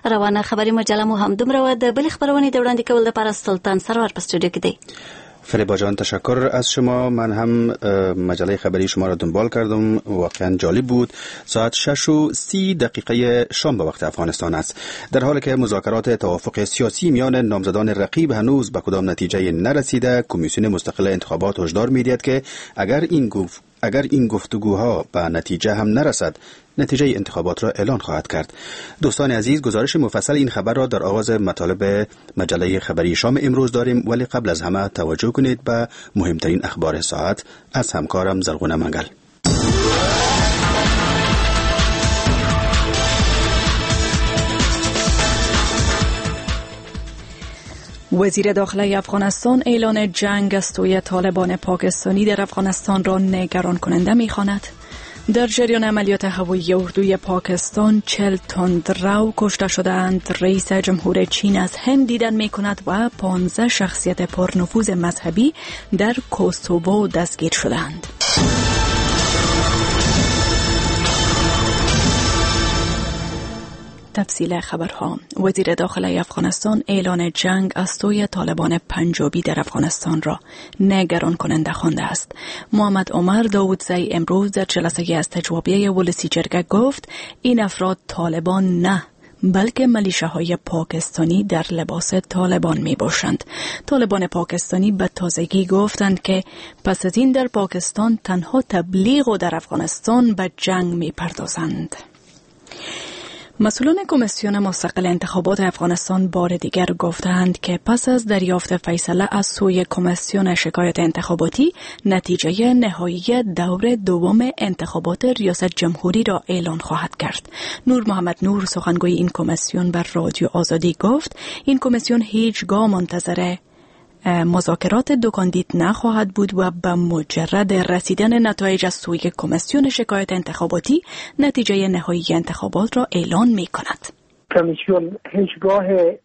روانه خبری مجله مو هم دومره و د بل خبرونه د وړاندې کول لپاره سلطان سرور په استودیو کې دی. فریبا جان تشکر از شما. من هم مجله خبری شما را دنبال کردم، واقعا جالب بود. ساعت 6:30 شام به وقت افغانستان است. در حالی که مذاکرات توافق سیاسی میان نامزدان رقیب هنوز به کدام نتیجه نرسیده، کمیسیون مستقل انتخابات هشدار می‌دهد که اگر این گفتگوها به نتیجه هم نرسد، نتیجه انتخابات را اعلان خواهد کرد. دوستان عزیز، گزارش مفصل این خبر را در آغاز مطالب مجله خبری شام امروز داریم، ولی قبل از همه توجه کنید به مهمترین اخبار ساعت از همکارم زرغونه منگل. وزیر داخله افغانستان اعلان جنگ از سوی طالبان پاکستانی در افغانستان را نگران کننده می‌خواند. در جریان عملیات هوایی اردوی پاکستان 40 تندرو کشته شدند. رئیس جمهور چین از هند دیدن می‌کند و 15 شخصیت پرنفوذ مذهبی در کوسوو دستگیر شدند. تفصیل خبرها. وزیر داخله افغانستان اعلان جنگ از سوی طالبان پنجابی در افغانستان را نگران کننده خوانده است. محمد عمر داودزی امروز در جلسه استجوابیه ولسی جرگه گفت این افراد طالبان نه، بلکه ملیشه‌های پاکستانی در لباس طالبان می باشند. طالبان پاکستانی به تازگی گفتند که پس از این در پاکستان تنها تبلیغ و در افغانستان به جنگ می پردازند. مسئولان کمیسیون مستقل انتخابات افغانستان بار دیگر گفتند که پس از دریافت فیصله از سوی کمیسیون شکایت انتخاباتی، نتیجه نهایی دور دوم انتخابات ریاست جمهوری را اعلان خواهد کرد. نور محمد نور سخنگوی این کمیسیون بر رادیو آزادی گفت این کمیسیون هیچگاه منتظر مذاکرات دو کاندید نخواهد بود و به مجرد رسیدن نتایج از سوی کمیسیون شکایت انتخاباتی نتیجه نهایی انتخابات را اعلان می کند. کمیسیون هیچگاه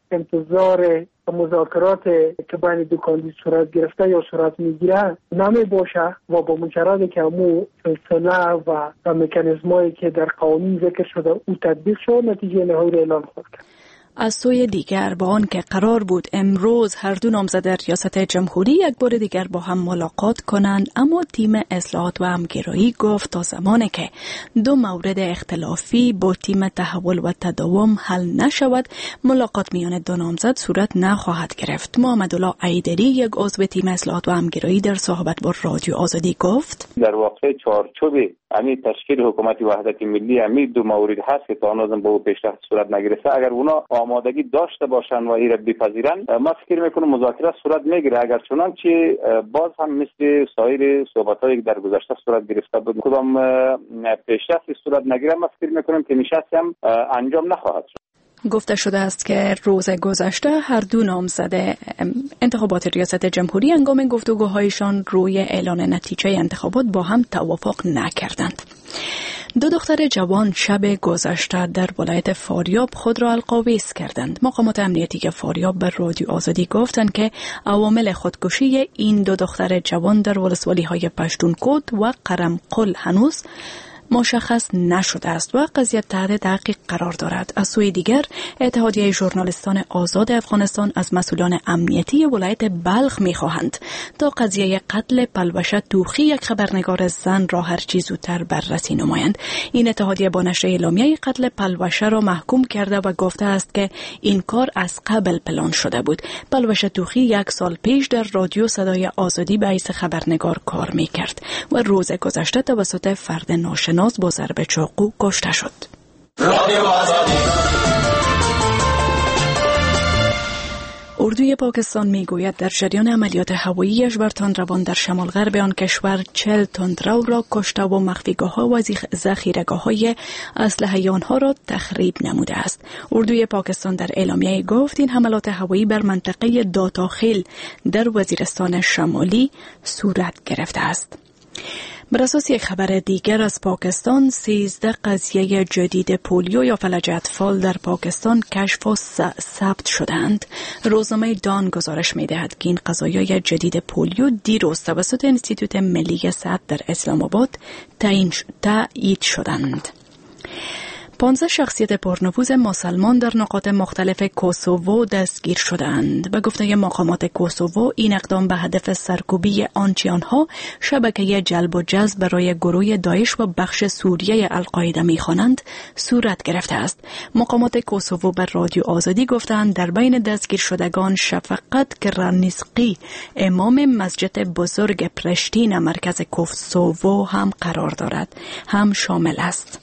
انتظار مذاکرات که بین دو کاندید صورت گرفته یا صورت میگیره نمی باشه و با مجرد که امو فیصله و مکانیزمایی که در قانون ذکر شده او تطبیق شد، نتیجه نهایی را اعلان خواهد کرد. از سوی دیگر با آن که قرار بود امروز هر دو نامزد ریاست جمهوری یک بار دیگر با هم ملاقات کنند، اما تیم اصلاحات و همگرایی گفت تا زمانی که دو مورد اختلافی با تیم تحول و تداوم حل نشود، ملاقات میان دو نامزد صورت نخواهد گرفت. محمدالله ایدری، یک عضو تیم اصلاحات و همگرایی، در صحبت با رادیو آزادی گفت در واقع چارچوب همین تشکیل حکومت وحدت ملی همین دو مورد هست که تا هنوز به پیشرفت صورت نگرفته. اگر اونا آمادگی داشته باشن و این را بپذیرن، ما فکر میکنم مذاکره صورت میگیره. اگر چنانچه باز هم مثل سایر صحبت‌هایی که در گذشته صورت گرفته بود کدام پیشرفت صورت نگیره، ما فکر میکنم که نشست هم انجام نخواهد شد. گفته شده است که روز گذشته هر دو نامزد انتخابات ریاست جمهوری هنگام گفتگوهایشان روی اعلان نتیجه انتخابات با هم توافق نکردند. دو دختر جوان شب گذشته در ولایت فاریاب خود را القاویز کردند. مقامات امنیتی فاریاب بر رادیو آزادی گفتند که عوامل خودکشی این دو دختر جوان در ولسوالی‌های پشتونکوت و قرمقل هنوز مشخص نشده است و قضیه تحت تحقیق قرار دارد. از سوی دیگر اتحادیه ژورنالیستان آزاد افغانستان از مسئولان امنیتی ولایت بلخ می‌خواهند تا قضیه قتل پلوشه توخی، یک خبرنگار زن، را هرچی زودتر بررسی نمایند. این اتحادیه با نشر اعلامیه قتل پلوشه را محکوم کرده و گفته است که این کار از قبل پلان شده بود. پلوشه توخی 1 سال پیش در رادیو صدای آزادی به حیث خبرنگار کار می‌کرد و روز گذشته توسط فرد ناشناس با ضرب چاقو کشته شد. اردوی پاکستان میگوید در جریان عملیات هوایی‌اش بر تندروان در شمال غرب آن کشور 40 تندرو را کشته و مخفیگاه‌ها و ذخیره‌گاه‌های اسلحه آنها را تخریب نموده است. اردوی پاکستان در اعلامیه گفت این حملات هوایی بر منطقه داتاخیل در وزیرستان شمالی صورت گرفته است. بر اساس یک خبر دیگر از پاکستان، 13 قضیه جدید پولیو یا فلج اطفال در پاکستان کشف و ثبت شدند. روزنامه دان گزارش می‌دهد که این قضایای جدید پولیو دیروز توسط انستیتوت ملی صحت در اسلام آباد تایید شدند. 15 شخصیت پرنفوذ مسلمان در نقاط مختلف کوسوو دستگیر شدند. به گفته مقامات کوسوو این اقدام به هدف سرکوبی آنچه آنها شبکه جلب و جذب برای گروه داعش و بخش سوریه القاعده می‌خوانند صورت گرفته است. مقامات کوسوو بر رادیو آزادی گفتند در بین دستگیر شدگان شفقت کرانیسقی امام مسجد بزرگ پرشتین مرکز کوسوو هم قرار دارد، هم شامل است.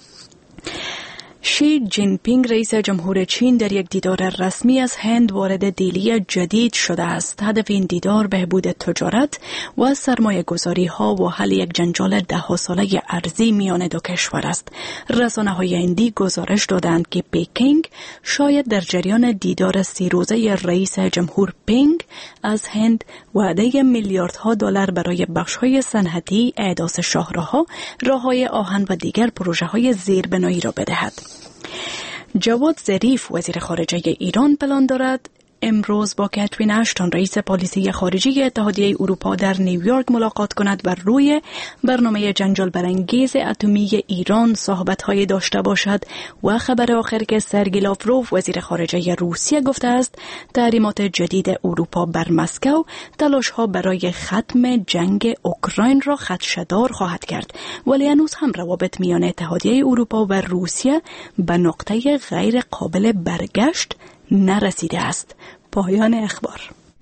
شی جین پینگ رئیس جمهور چین در یک دیدار رسمی از هند وارد دیلی جدید شده است. هدف این دیدار بهبود تجارت و سرمایه گذاری ها و حل یک جنجال 10 ساله ارضی میان دو کشور است. رسانه های هندی گزارش دادند که پکینگ شاید در جریان دیدار 3 روزه رئیس جمهور پینگ از هند وعده میلیاردها دلار برای بخش های صنعتی، احداث شاهراه‌ها، راههای آهن و دیگر پروژه های زیربنایی را بدهد. جواد ظریف وزیر خارجه ایران پلان دارد امروز با کاترین اشتون رئیس پالیسی خارجی اتحادیه اروپا در نیویورک ملاقات کند و روی برنامه جنجال برانگیز اتمی ایران صحبت‌های داشته باشد. و خبر آخر که سرگئی لاوروف وزیر خارجه روسیه گفته است تحریمات جدید اروپا بر مسکو تلاش‌ها برای ختم جنگ اوکراین را خدشه‌دار خواهد کرد، ولی هنوز هم روابط میان اتحادیه اروپا و روسیه به نقطه غیر قابل برگشت نرسیده است. پایان اخبار.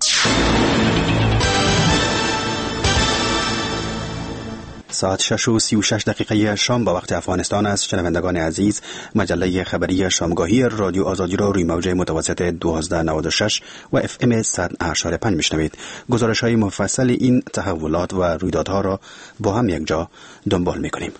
ساعت 6:36 شام با وقت افغانستان است. شنوندگان عزیز، مجله خبری شامگاهی رادیو آزادی را روی موج متوسط 1296 و FM 100.5 میشنوید. گزارش‌های مفصل این تحولات و رویدادها را با هم یک جا دنبال می‌کنیم.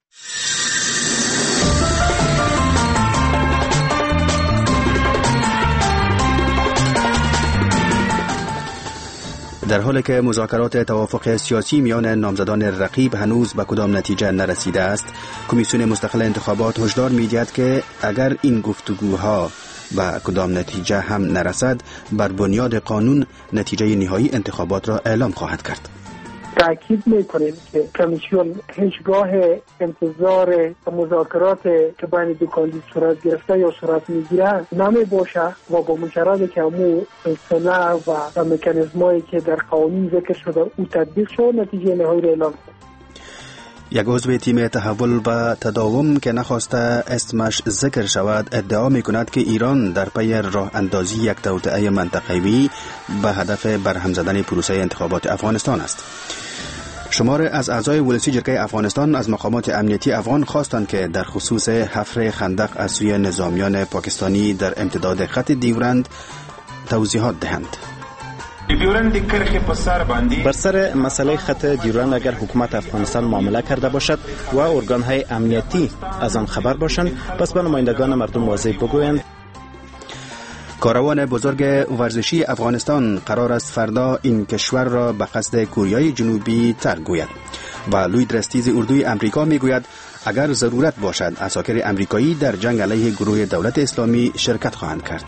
در حالی که مذاکرات توافق سیاسی میان نامزدان رقیب هنوز به کدام نتیجه نرسیده است، کمیسیون مستقل انتخابات هشدار می‌دهد که اگر این گفتگوها به کدام نتیجه هم نرسد، بر بنیاد قانون نتیجه نهایی انتخابات را اعلام خواهد کرد. تأکید میکنیم که کمیسیون هیچگاه انتظار مذاکرات که بین دو کاندید صورت گرفته یا صورت میگیره نمی باشه و با مجرد که امو فیصله و مکانیزمایی که در قانون ذکر شده او تطبیق شد نتیجه نهایی را اعلام کنیم. یک عضو تیم تحول به تداوم که نخواسته اسمش ذکر شود ادعا می‌کند که ایران در پی راه اندازی یک توطئه منطقه‌ای به هدف برهم زدن پروسه انتخابات افغانستان است. شمار از اعضای ولسی جرگه افغانستان از مقامات امنیتی افغان خواستند که در خصوص حفر خندق از سوی نظامیان پاکستانی در امتداد خط دیورند توضیحات دهند. بر سر مسئله خط دیورند اگر حکومت افغانستان معامله کرده باشد و ارگان‌های امنیتی از آن خبر باشند، پس به نمایندگان مردم واضح بگویند. کاروان بزرگ ورزشی افغانستان قرار است فردا این کشور را به قصد کوریای جنوبی ترک گوید و لوید رستیز اردوی امریکا میگوید اگر ضرورت باشد عساکر امریکایی در جنگ علیه گروه دولت اسلامی شرکت خواهند کرد.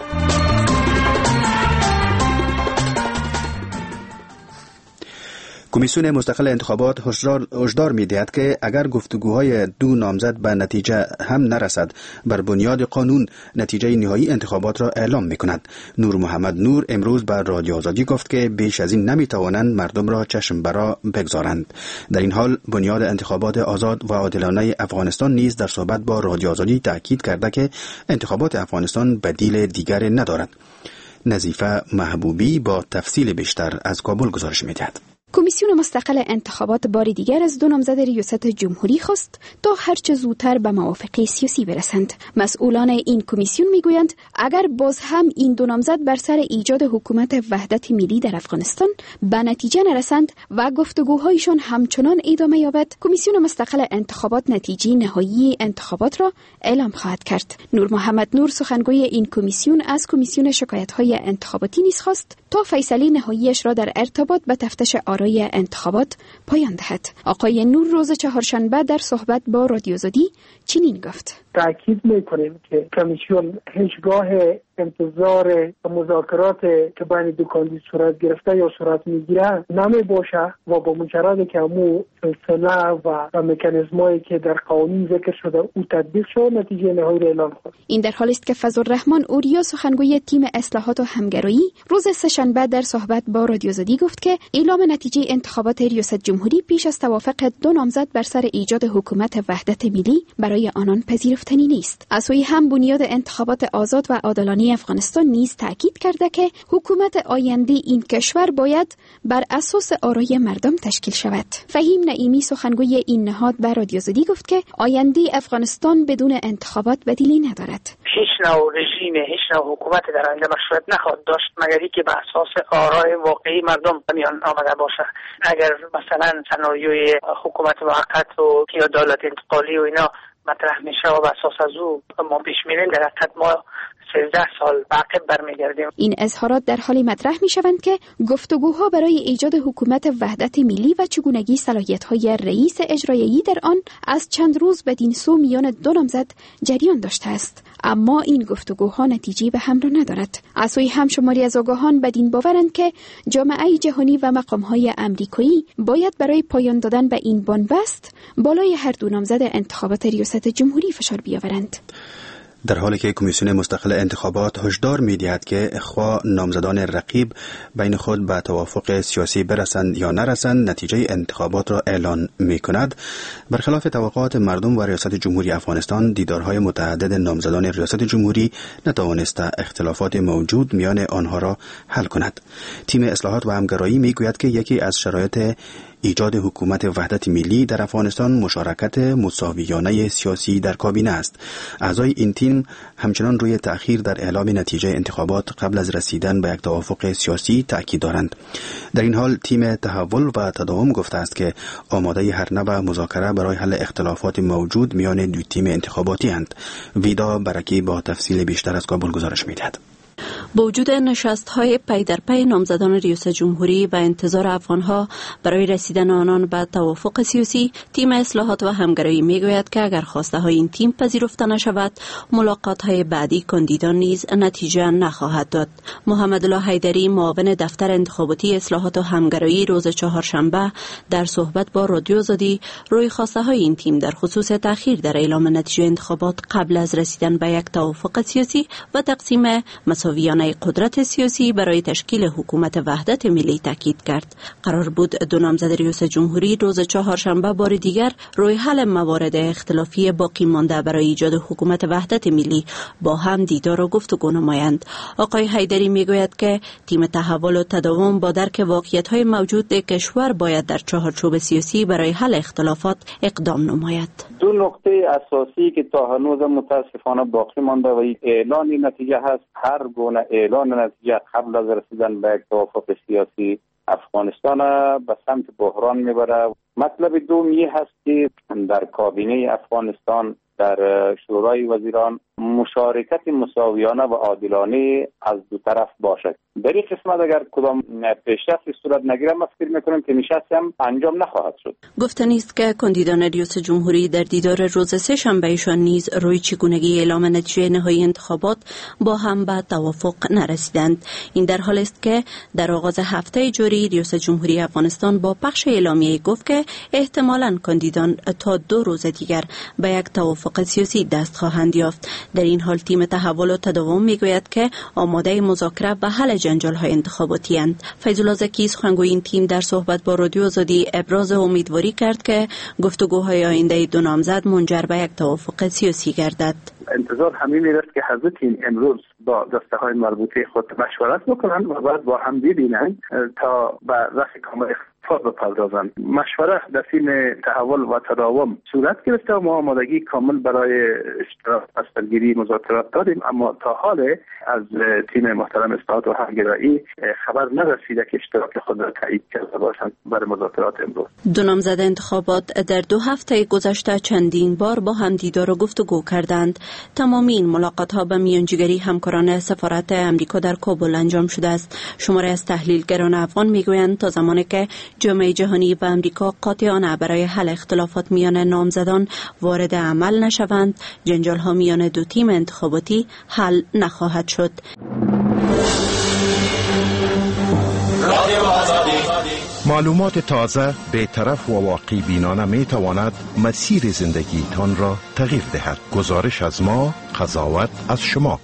کمیسیون مستقل انتخابات هشدار می‌دهد که اگر گفتگوهای دو نامزد به نتیجه هم نرسد، بر بنیاد قانون نتیجه نهایی انتخابات را اعلام می‌کند. نور محمد نور امروز به رادیو آزادی گفت که بیش از این نمی‌توانند مردم را چشم برا بگذارند. در این حال بنیاد انتخابات آزاد و عادلانه افغانستان نیز در صحبت با رادیو آزادی تاکید کرده که انتخابات افغانستان بدیل دیگر ندارد. نظیفه محبوبی با تفصیل بیشتر از کابل گزارش می‌دهد. کمیسیون مستقل انتخابات بار دیگر از دو نامزد ریاست جمهوری خواست تا هرچه زودتر به موافقه سیاسی برسند. مسئولان این کمیسیون میگویند اگر باز هم این دو نامزد بر سر ایجاد حکومت وحدت ملی در افغانستان به نتیجه نرسند و گفتگوهایشان همچنان ادامه یابد، کمیسیون مستقل انتخابات نتیجه نهایی انتخابات را اعلام خواهد کرد. نور محمد نور سخنگوی این کمیسیون از کمیسیون شکایت‌های انتخاباتی نیز خواست تا فیصله نهاییش را در ارتباط به تفتیش آرای انتخابات پایان دهد. آقای نور روز چهارشنبه در صحبت با رادیو آزادی چنین گفت: تاکید میکنیم که کمیسیون هیچگاه انتظار مذاکرات که بین دو کاندید صورت گرفته یا صورت میگیره نمی باشه و با مجرد که امو سلسله و مکانیزمایی که در قانون ذکر شده او تطبیق شد نتیجه نهایی را اعلام کنه. این در حالی است که فضلالرحمن اوریا سخنگوی تیم اصلاحات و همگرایی روز سه‌شنبه در صحبت با رادیو زدی گفت که اعلام نتیجه انتخابات ریاست جمهوری پیش از توافق دو نامزد بر سر ایجاد حکومت وحدت ملی برای آنان پذیرفتنی نیست. از سوی هم بنیاد انتخابات آزاد و عادلانه افغانستان نیز تاکید کرده که حکومت آینده این کشور باید بر اساس آرای مردم تشکیل شود. فهیم نعیمی سخنگوی این نهاد به رادیو زدی گفت که آینده افغانستان بدون انتخابات بدیلی ندارد. هیچ نوع رژیم، هیچ نوع حکومت در آینده مشروعیت نخواهد داشت مگر اینکه به اساس آرای واقعی مردم میان آمده باشه. اگر مثلا سناریوی حکومت موقت و یا دولت انتقالی و اینا مطرح میشه و به اساس از او ما پیش میریم، در حقیقت ما 13 سال عقب برمیگردیم. این اظهارات در حالی مطرح میشوند که گفتگوها برای ایجاد حکومت وحدت ملی و چگونگی صلاحیت‌های رئیس اجرایی در آن از چند روز بدین سو میان دو نامزد جریان داشته است، اما این گفتگوها نتیجه به هم را ندارد. از سوی هم شماری از آگاهان بدین باورند که جامعه جهانی و مقام‌های آمریکایی باید برای پایان دادن به این بنبست بالای هر دو نامزد انتخابات ریاست جمهوری فشار بیاورند. در حالی که کمیسیون مستقل انتخابات هشدار می‌دهد که اخوا نامزدان رقیب بین خود به توافق سیاسی برسند یا نرسند نتیجه انتخابات را اعلان می‌کند، برخلاف توقعات مردم و ریاست جمهوری افغانستان دیدارهای متعدد نامزدان ریاست جمهوری نتوانسته اختلافات موجود میان آنها را حل کند. تیم اصلاحات و همگرایی می‌گوید که یکی از شرایط ایجاد حکومت وحدت ملی در افغانستان مشارکت مساویانه سیاسی در کابینه است. اعضای این تیم همچنان روی تأخیر در اعلام نتیجه انتخابات قبل از رسیدن به یک توافق سیاسی تأکید دارند. در این حال تیم تحول و تداوم گفته است که آماده هر نوع مذاکره برای حل اختلافات موجود میان دو تیم انتخاباتی اند. ویدا برکی با تفصیل بیشتر از کابل گزارش می‌دهد. با وجود نشست‌های پی در پی نامزدان ریاست جمهوری و انتظار افغان‌ها برای رسیدن آنان به توافق سیاسی، تیم اصلاحات و همگرایی می‌گوید که اگر خواسته‌های این تیم پذیرفته نشود، ملاقات‌های بعدی کاندیدان نیز نتیجه نخواهد داد. محمد الله حیدری، معاون دفتر انتخاباتی اصلاحات و همگرایی، روز چهارشنبه در صحبت با رادیو زدی روی خواسته‌های این تیم در خصوص تأخیر در اعلام نتیجه انتخابات قبل از رسیدن به یک توافق سیاسی و تقسیم مساویانه قدرت سیاسی برای تشکیل حکومت وحدت ملی تاکید کرد. قرار بود دو نامزد ریاست جمهوری روز چهارشنبه بار دیگر روی حل موارد اختلافی باقی مانده برای ایجاد حکومت وحدت ملی با هم دیدار و گفتگو نمایند. آقای حیدری میگوید که تیم تحول و تداوم با درک واقعیت‌های موجود کشور باید در چهارچوب سیاسی برای حل اختلافات اقدام نماید. دو نقطه اساسی که تا هنوز متاسفانه باقی مانده و اعلان نتیجه هست، هر گونه اعلان نتیجه قبل از رسیدن به یک توافق سیاسی افغانستان به سمت بحران میبره. مطلب دومی هست که در کابینه افغانستان در شورای وزیران مشارکت مساویانه و عادلانه از دو طرف باشد. در این قسمت اگر کدام پیشرفتی صورت نگیره، ما فکر میکنیم که نشست هم انجام نخواهد شد. گفتنی است که کاندیدان ریاست جمهوری در دیدار روز سه‌شنبهشان نیز روی چگونگی اعلام نتیجه نهایی انتخابات با هم به توافق نرسیدند. این در حالی است که در آغاز هفته جاری ریاست جمهوری افغانستان با پخش اعلامیه گفت که احتمالاً کاندیدان تا 2 روز دیگر به یک توافق سیاسی دست خواهند یافت. در این حال تیم تحول و تداوم میگوید که آماده مذاکره و حل جنجال‌های انتخاباتی اند. فیض الله زکی، سخنگوی این تیم، در صحبت با رادیو آزادی ابراز امیدواری کرد که گفتگوهای آینده دو نامزد منجر به یک توافق سیاسی گردد. انتظار همین است که حضرت امروز با دسته‌های مربوطه خود مشورت بکنند و بعد با هم ببینند تا به رفع کامل بپردازند. مشوره در تیم تحول و تداوم صورت گرفته و ما آمادگی کامل برای اشتراک بسترگیری مذاکرات داریم، اما تا حال از تیم محترم اصلاحات و همگرایی خبر نرسیده که اشتراک خود را تایید کرده باشند برای مذاکرات امروز. دو نامزد انتخابات در 2 هفته گذشته چندین بار با هم دیدار و گفتگو کردند. تمام این ملاقات‌ها به میانجیگری همکاران سفارت امریکا در کابل انجام شده است. شماری از تحلیلگران افغان میگویند تا زمانی که جامعه جهانی و امریکا قاطعانه برای حل اختلافات میان نامزدان وارد عمل نشوند، جنجال ها میان دو تیم انتخاباتی حل نخواهد شد. معلومات تازه، بی‌طرف و واقعی بینانه می تواند مسیر زندگیتان را تغییر دهد. گزارش از ما، قضاوت از شما.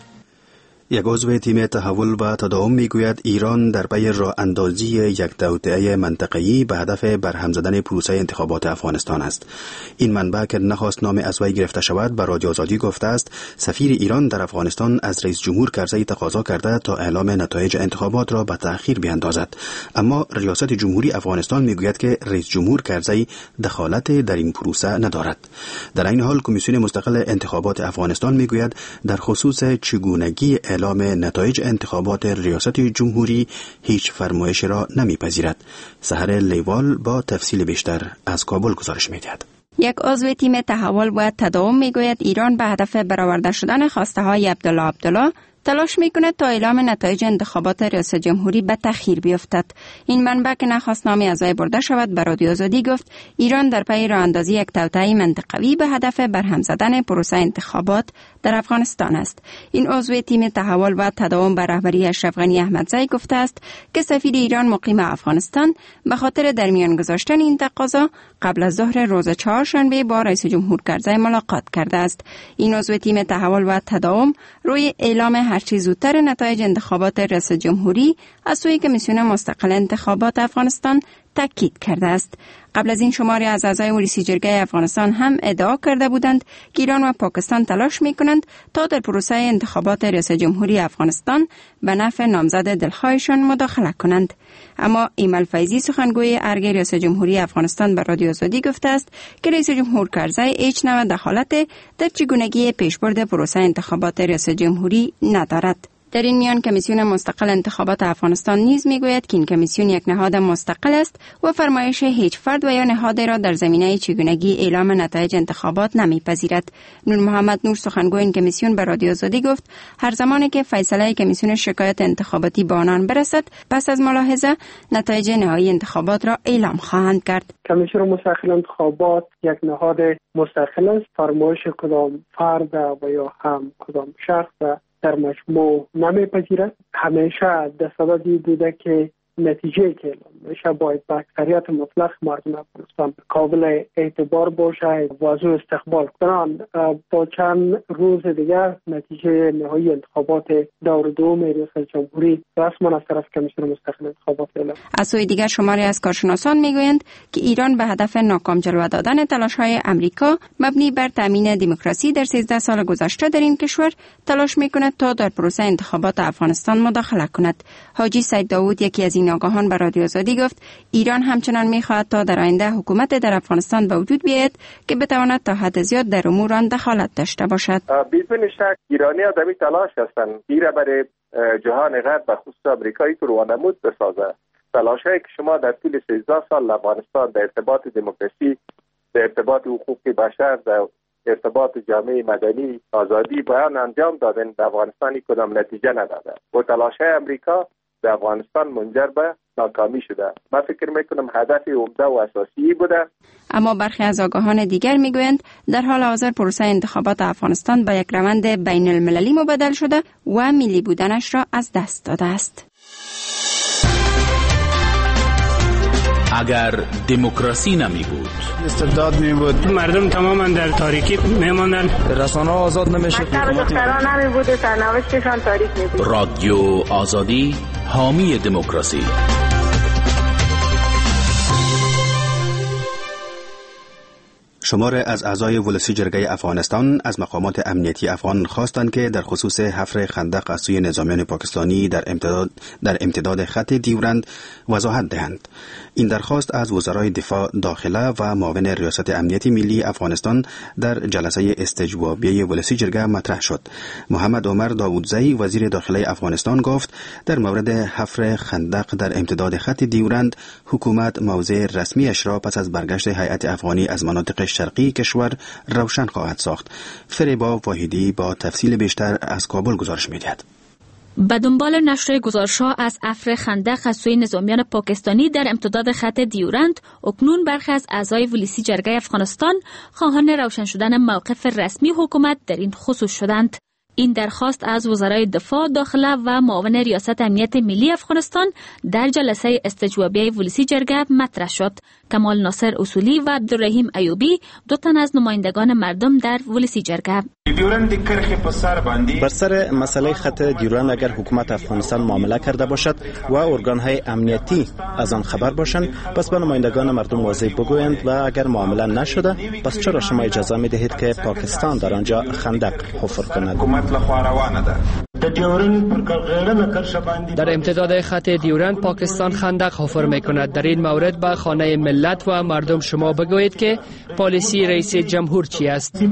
یک عضو تیم تحول و تداوم میگوید ایران در پی راه اندازی یک توطئه منطقه‌ای به هدف برهم زدن پروسه انتخابات افغانستان است. این منبع که نخواست نام از وی گرفته شود به رادیو آزادی گفته است سفیر ایران در افغانستان از رئیس جمهور کرزی تقاضا کرده تا اعلام نتایج انتخابات را به تأخیر بیاندازد، اما ریاست جمهوری افغانستان میگوید که رئیس جمهور کرزی دخالت در این پروسه ندارد. در این حال کمیسیون مستقل انتخابات افغانستان میگوید در خصوص چگونگی اعلام نتایج انتخابات ریاست جمهوری هیچ فرمایشی را نمیپذیرد. سحر لیوال با تفصیل بیشتر از کابل گزارش میدهد. یک عضو تیم تحول و تداوم میگوید ایران به هدف برآورده شدن خواسته های عبدالله تلاش میکند تا اعلام نتایج انتخابات ریاست جمهوری به تأخیر بیفتد. این منبع که نخواست نامی از وی برده شود به رادیو آزادی گفت ایران در پی راه اندازی یک توطئه منطقوی به هدف برهم زدن پروسه انتخابات در افغانستان است. این عضو تیم تحول و تداوم به رهبری اشرف غنی احمدزی گفته است که سفیر ایران مقیم افغانستان به خاطر در میان گذاشتن این تقاضا قبل از ظهر روز چهارشنبه با رئیس جمهور کرزی ملاقات کرده است. این عضو تیم تحول و تداوم روی اعلام هرچی زودتر نتایج انتخابات ریاست جمهوری از سوی کمیسیون مستقل انتخابات افغانستان تاکید کرده است. قبل از این شماری از اعضای رئیس جرگه افغانستان هم ادعا کرده بودند که ایران و پاکستان تلاش می‌کنند تا در پروسه انتخابات ریاست جمهوری افغانستان به نفع نامزد دلخواهشان مداخله کنند. اما ایمل فیضی سخنگوی ارگ ریاست جمهوری افغانستان به رادیو آزادی گفته است که رئیس جمهور کرزی هیچ نوع دخالت در چگونگی پیشبرد پروسه انتخابات ریاست جمهوری ندارد. در این میان کمیسیون مستقل انتخابات افغانستان نیز میگوید که این کمیسیون یک نهاد مستقل است و فرمایش هیچ فرد و یا نهادی را در زمینه چگونگی اعلام نتایج انتخابات نمیپذیرد. نور محمد نور سخنگوی این کمیسیون به رادیو آزادی گفت هر زمانی که فیصله کمیسیون شکایت انتخاباتی به آنان برسد پس از ملاحظه نتایج نهایی انتخابات را اعلام خواهند کرد. کمیسیون مستقل انتخابات یک نهاد مستقل است. فرمایش کدام فرد و یا هم کدام شخص در مجموع نمیپذیرد. همیشه دستاوردی بوده که نتیجه که میشه باید با اکثریت مطلق مردم افغانستان قابل اعتبار باشه و زو استقبال کنند. با چند روز دیگر نتیجه نهایی انتخابات دور دوم ریاست جمهوری رسما از طرف کمیسیون مستقل انتخابات اعلام. از سوی دیگر شماری از کارشناسان میگویند که ایران به هدف ناکام جلوه دادن تلاش‌های امریکا مبنی بر تامین دموکراسی در 13 سال گذشته در این کشور تلاش میکند تا در پروسه انتخابات افغانستان مداخله کند. حاجی سید داوود یکی از این آگاهان به رادیو آزادی گفت ایران همچنان می‌خواهد تا در آینده حکومت در افغانستان به وجود بیاید که بتواند تا حد زیاد در امور آن دخالت داشته باشد. بدون شک ایرانی‌ها در تلاش هستند ایره برای جهان غرب و خصوص آمریکایی که روانمود بسازد. تلاش‌هایی که شما در طول 13 سال افغانستان در ارتباط دموکراسی، در ارتباط حقوق بشر، در ارتباط جامعه مدنی، آزادی بیان انجام دادن در افغانستان کدام نتیجه نداده. و تلاش‌های امریکا در افغانستان منجر به ناکامی شده. من فکر میکنم هدف عمده و اساسی بوده. اما برخی از آگاهان دیگر میگویند در حال حاضر پروسه انتخابات افغانستان به یک روند بین المللی مبدل شده و ملی بودنش را از دست داده است. اگر دموکراسی نمی بود، استبداد می بود، مردم تماما در تاریکی می ماندن، رسانه‌ها آزاد نمیشد، دختران نمی بود و سرنوشتشان تاریک می بود. رادیو آزادی حامی دموکراسی. شمار از اعضای ولسی جرگه افغانستان از مقامات امنیتی افغان خواستند که در خصوص حفر خندق از سوی نظامیان پاکستانی در امتداد خط دیورند وضاحت دهند. این درخواست از وزرای دفاع داخله و معاون ریاست امنیت ملی افغانستان در جلسه استجوابیه ولسی جرگه مطرح شد. محمد عمر داوودزی وزیر داخله افغانستان گفت در مورد حفر خندق در امتداد خط دیورند حکومت موضع رسمیش را پس از برگشت هیئت افغانی از مناطق شرقی کشور روشن خواهد ساخت. فریبا واحدی با تفصیل بیشتر از کابل گزارش می‌دهد. به دنبال نشر گزارش‌ها از افر خندق از سوی نظامیان پاکستانی در امتداد خط دیورند، اکنون برخی از اعضای ولسی جرگه افغانستان خواهان روشن شدن موقف رسمی حکومت در این خصوص شدند. این درخواست از وزرای دفاع، داخله و معاون ریاست امنیت ملی افغانستان در جلسه استجوابیه ولسی جرگه مطرح شد. کمال ناصر اصولی و عبدالرحیم ایوبی، دو تن از نمایندگان مردم در ولسی جرگه، بر سر مسئله خط دیورند اگر حکومت افغانستان معامله کرده باشد و ارگان‌های امنیتی از آن خبر باشند، پس به نمایندگان مردم واضح بگویند و اگر معامله نشده، پس چرا شما اجازه می‌دهید که پاکستان در آنجا خندق حفر کند؟ در امتداد خط دیورند پاکستان خندق حفر می‌کند. در این مورد به خانه ملت و مردم شما بگویید که پالیسی رئیس جمهور چی است.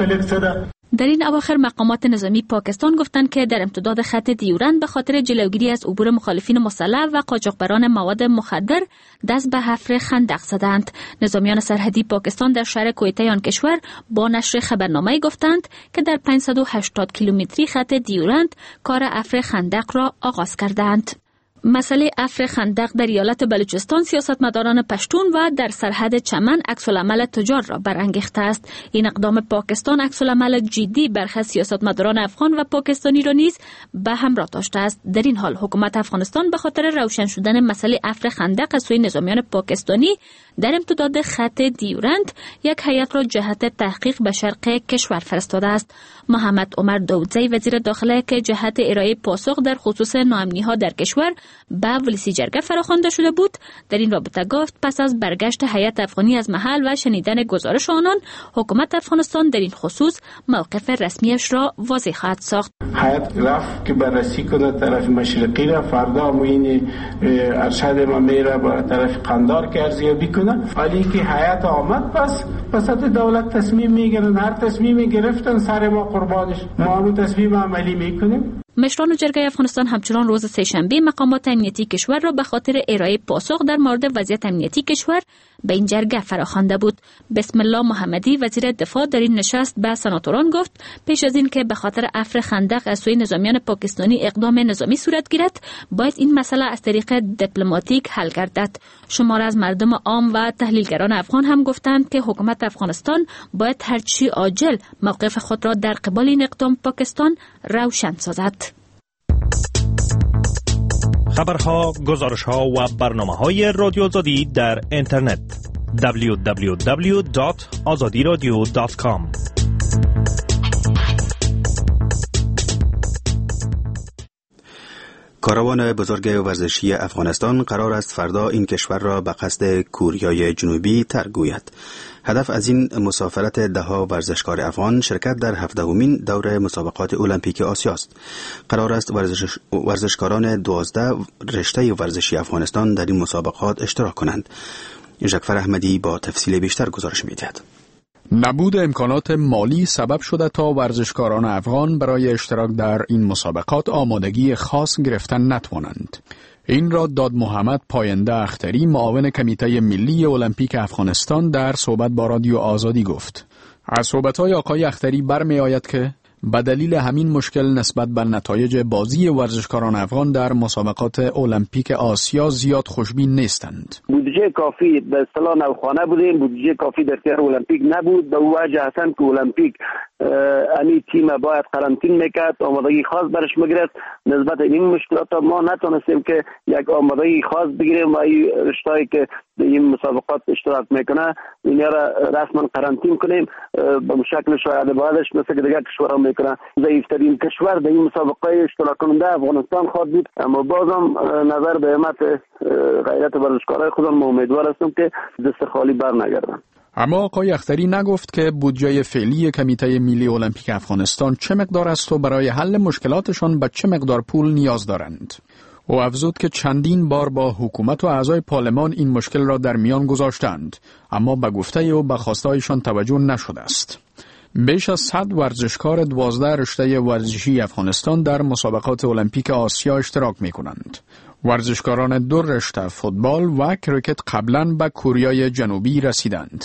در این اواخر مقامات نظامی پاکستان گفتند که در امتداد خط دیورند به خاطر جلوگیری از عبور مخالفین مسلح و قاچاقبران مواد مخدر دست به حفر خندق زدند. نظامیان سرحدی پاکستان در شهر کویته آن کشور با نشر خبرنامه گفتند که در 580 کیلومتری خط دیورند کار حفر خندق را آغاز کردند. مسئله حفر خندق در ایالت بلوچستان سیاستمداران پشتون و در سرحد چمن عکس‌العمل تجار را برانگیخته است. این اقدام پاکستان عکس‌العمل جدی برخی سیاستمداران افغان و پاکستانی را نیز به همراه داشته است. در این حال حکومت افغانستان به خاطر روشن شدن مسئله حفر خندق از سوی نظامیان پاکستانی در امتداد خط دیورند یک هیئت را جهت تحقیق به شرق کشور فرستاده است. محمد عمر داودزی وزیر داخله که جهت ارائه پاسخ در خصوص ناامنی‌ها در کشور به ولسی جرگه فراخوانده شده بود، در این رابطه گفت پس از برگشت هیئت افغانی از محل و شنیدن گزارش آنان، حکومت افغانستان در این خصوص موقف رسمیش را واضح خواهد ساخت. هیئت رفت که بررسی کنه طرف مشرقی را، فردا موین ارشد ما میره با طرف قندار که ارزیابی کنه. ولی که هیئت آمد پس وسط دولت تصمیم میگیرن، هر تصمیمی گرفتن سر ما قربانش، ما هم تصمیم عملی میکنیم. مشران جرگه افغانستان همچنان روز سه‌شنبه مقامات امنیتی کشور را به خاطر ارائه پاسخ در مورد وضعیت امنیتی کشور به این جرگه فراخوانده بود. بسم الله محمدی وزیر دفاع در این نشست به سناتوران گفت پیش از این که به خاطر حفر خندق از سوی نظامیان پاکستانی اقدام نظامی صورت گیرد، باید این مسئله از طریق دیپلماتیک حل گردد. شمار از مردم عام و تحلیلگران افغان هم گفتند که حکومت افغانستان باید هرچی عاجل موقف خود را در قبال این اقدام پاکستان روشن سازد. خبرها، گزارشها و برنامه‌های رادیو آزادی در اینترنت www.azadiradio.com. کاروان بزرگ ورزشی افغانستان قرار است فردا این کشور را به قصد کوریای جنوبی ترک گوید. هدف از این مسافرت ده‌ها ورزشکار افغان شرکت در 17مین دوره مسابقات المپیک آسیا است. قرار است ورزشکاران 12 رشته ورزشی افغانستان در این مسابقات اشتراک کنند. ژکفر احمدی با تفصیل بیشتر گزارش می‌دهد. نبود امکانات مالی سبب شده تا ورزشکاران افغان برای اشتراک در این مسابقات آمادگی خاص گرفتن نتوانند. این را داد محمد پاینده اختری معاون کمیته ملی المپیک افغانستان در صحبت با رادیو آزادی گفت. از صحبت‌های آقای اختری برمی آید که به دلیل همین مشکل نسبت به نتایج بازی ورزشکاران افغان در مسابقات المپیک آسیا زیاد خوشبین نیستند. بودجه کافی به اصطلاح نوخانه بودیم، بودجه کافی در اختیار المپیک نبود. به وجه هستند که المپیک امی تیم باید قرنطین میکرد، آمادگی خاص برش میگرفت. نسبت این مشکلات ما نتونستیم که یک آمادگی خاص بگیریم و این رشته‌ای که این مسابقات اشتراک میکنه اینا را رسما قرنطین کنیم. به شکل شاید بعدش مثل که دیگر کشورها میکنه. ضعیفترین کشور در این مسابقه اشتراک کننده افغانستان خواهد بود، اما بازم نظر به همت غیرت ورزشکارای خودم ما امیدوار هستم که دست خالی بر نگردن. اما آقای اختری نگفت که بودجه فعلی کمیته ملی المپیک افغانستان چه مقدار است و برای حل مشکلاتشان به چه مقدار پول نیاز دارند. او افزود که چندین بار با حکومت و اعضای پارلمان این مشکل را در میان گذاشتند، اما به گفته او به خواستهایشان توجه نشده است. بیش از 100 ورزشکار 12 رشته ورزشی افغانستان در مسابقات المپیک آسیا اشتراک می کنند. ورزشکاران 2 رشته فوتبال و کریکت قبلا به کوریای جنوبی رسیدند.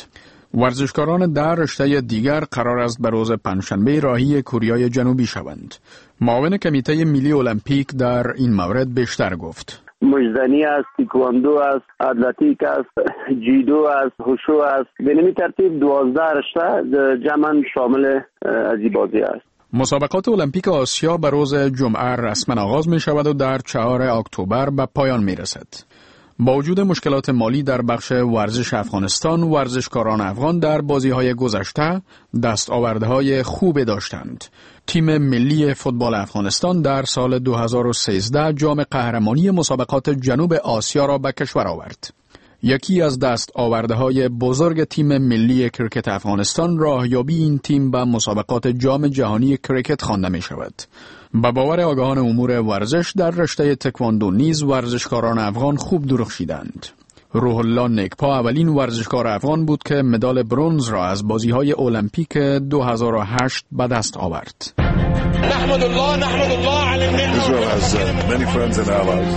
ورزشکاران در رشته دیگر قرار است به روز پنجشنبه راهی کره جنوبی شوند. معاون کمیته ملی المپیک در این مورد بیشتر گفت. مجدنی است، تیکواندو است، اتلتیک است، جیدو است، هوشو است. به این ترتیب 12 رشته جمعاً شامل از این بازی است. مسابقات المپیک آسیا به روز جمعه رسما آغاز می شود و در 4 اکتبر به پایان می رسد. با وجود مشکلات مالی در بخش ورزش افغانستان، ورزشکاران افغان در بازی‌های گذشته دستاوردهای خوب داشتند. تیم ملی فوتبال افغانستان در سال 2013 جام قهرمانی مسابقات جنوب آسیا را به کشور آورد. یکی از دستاوردهای بزرگ تیم ملی کرکت افغانستان راهیابی این تیم به مسابقات جام جهانی کرکت خوانده می شود. به باور آگاهان امور ورزش در رشته تکواندو نیز ورزشکاران افغان خوب درخشیدند. روح الله نیکپا اولین ورزشکار افغان بود که مدال برنز را از بازی‌های المپیک 2008 به دست آورد. نحمد الله علی النعمة. Israel has many friends and allies.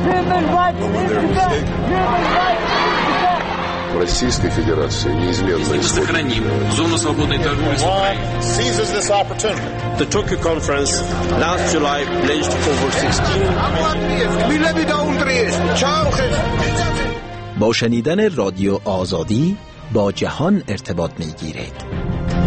Российской Федерации неизменно сохраним зону свободной торговли. Seizes this opportunity. The Tokyo Conference last July pledged over 16 با شنیدن رادیو آزادی با جهان ارتباط می‌گیرید.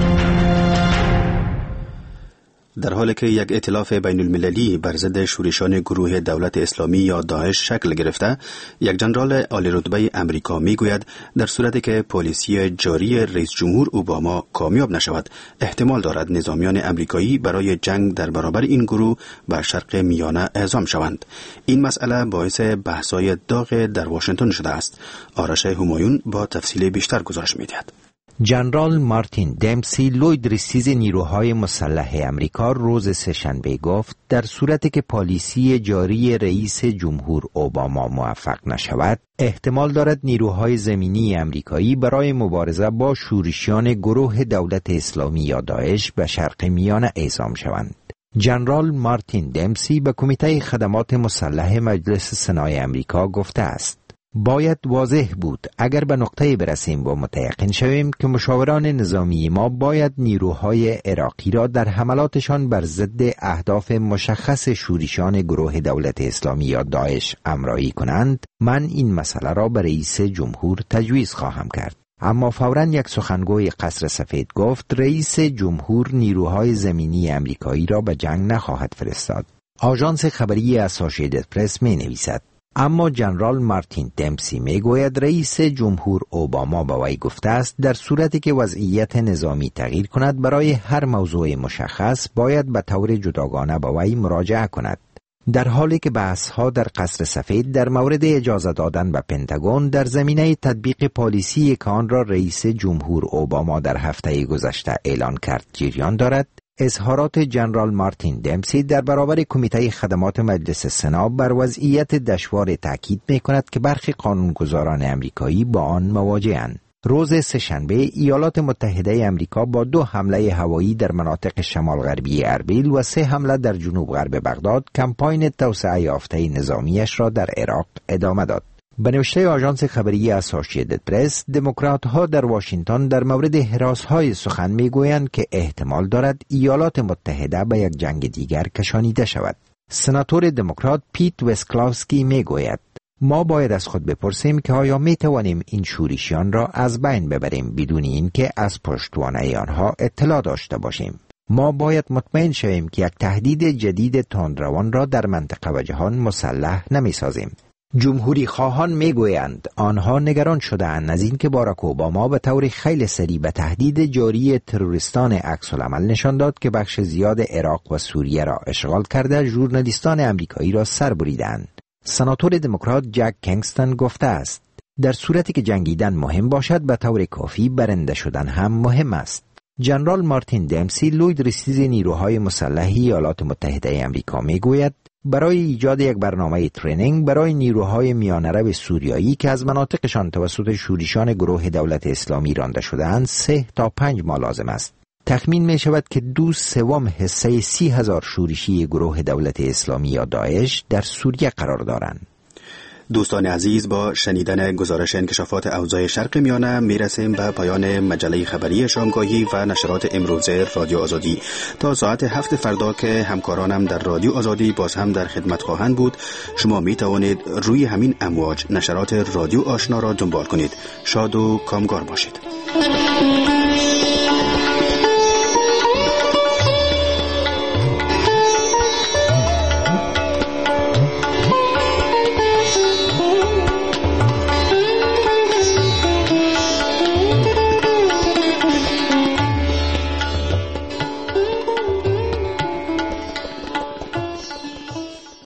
در حالی که یک ائتلاف بین المللی بر ضد شورشان گروه دولت اسلامی یا داعش شکل گرفته، یک جنرال عالی رتبه امریکا میگوید در صورتی که پالیسی جاری رئیس جمهور اوباما کامیاب نشود، احتمال دارد نظامیان امریکایی برای جنگ در برابر این گروه به شرق میانه اعزام شوند. این مسئله باعث بحث‌های داغ در واشنگتن شده است. آرش همایون با تفصیل بیشتر گزارش می‌دهد. جنرال مارتین دمسی لوید رئیس نیروهای مسلح امریکا روز سه‌شنبه گفت در صورتی که پالیسی جاری رئیس جمهور اوباما موفق نشود، احتمال دارد نیروهای زمینی امریکایی برای مبارزه با شورشیان گروه دولت اسلامی یا داعش به شرق میانه اعزام شوند. جنرال مارتین دمسی به کمیته خدمات مسلح مجلس سنای امریکا گفته است: باید واضح بود اگر به نقطه برسیم و متیقن شویم که مشاوران نظامی ما باید نیروهای عراقی را در حملاتشان بر ضد اهداف مشخص شورشیان گروه دولت اسلامی یا داعش امرایی کنند، من این مسئله را به رئیس جمهور تجویز خواهم کرد. اما فوراً یک سخنگوی قصر سفید گفت رئیس جمهور نیروهای زمینی امریکایی را به جنگ نخواهد فرستاد. آژانس خبری اسوسییتد پرس می نویسد: اما جنرال مارتین دمسی می گوید رئیس جمهور اوباما به وی گفته است در صورتی که وضعیت نظامی تغییر کند برای هر موضوع مشخص باید به طور جداگانه به وی مراجعه کند. در حالی که بحث‌ها در قصر سفید در مورد اجازه دادن به پنتاگون در زمینه تطبیق پالیسی که آن را رئیس جمهور اوباما در هفته گذشته اعلان کرد جریان دارد، اظهارات جنرال مارتین دمسی در برابر کمیته خدمات مجلس سنا بر وضعیت دشوار تاکید می‌کند که برخی قانونگذاران امریکایی با آن مواجه‌اند. روز سه‌شنبه ایالات متحده امریکا با 2 حمله هوایی در مناطق شمال غربی اربیل و 3 حمله در جنوب غرب بغداد کمپاین توسعه یافته نظامیش را در عراق ادامه داد. به نوشته آژانس خبری اسوسییتد پرس، دموکرات‌ها در واشنگتن در مورد هراس‌های سخن می‌گویند که احتمال دارد ایالات متحده به یک جنگ دیگر کشانیده شود. سناتور دموکرات پیت وسکلاوسکی می‌گوید: ما باید از خود بپرسیم که آیا می‌توانیم این شورشیان را از بین ببریم بدون اینکه از پشتوانه آنها اطلاع داشته باشیم. ما باید مطمئن شویم که یک تهدید جدید تندروان را در منطقه و جهان مسلح نمی‌سازیم. جمهوری خواهان میگویند آنها نگران شده‌اند از اینکه باراک اوباما به طور خیلی سریع به تهدید جاری تروریستان عکس‌العمل نشان داد که بخش زیاد عراق و سوریه را اشغال کرده ژورنالیستان امریکایی را سر بریدند. سناتور دموکرات جک کینگستون گفته است: در صورتی که جنگیدن مهم باشد به طور کافی برنده شدن هم مهم است. جنرال مارتین دمسی لوید رئیس نیروهای مسلح ایالات متحده آمریکا میگوید برای ایجاد یک برنامه ترینینگ برای نیروهای میانه‌رو سوریایی که از مناطقشان توسط شورشیان گروه دولت اسلامی رانده شده‌اند 3 تا 5 ماه لازم است. تخمین می شود که 2/3 حصه 30,000 شورشی گروه دولت اسلامی یا داعش در سوریه قرار دارند. دوستان عزیز، با شنیدن گزارش انکشافات اوضاع شرق میانه میرسیم به پایان مجله خبری شامگاهی و نشرات امروزه رادیو آزادی. تا ساعت 7 فردا که همکارانم در رادیو آزادی باز هم در خدمت خواهند بود، شما می توانید روی همین امواج نشرات رادیو آشنا را دنبال کنید. شاد و کامگار باشید.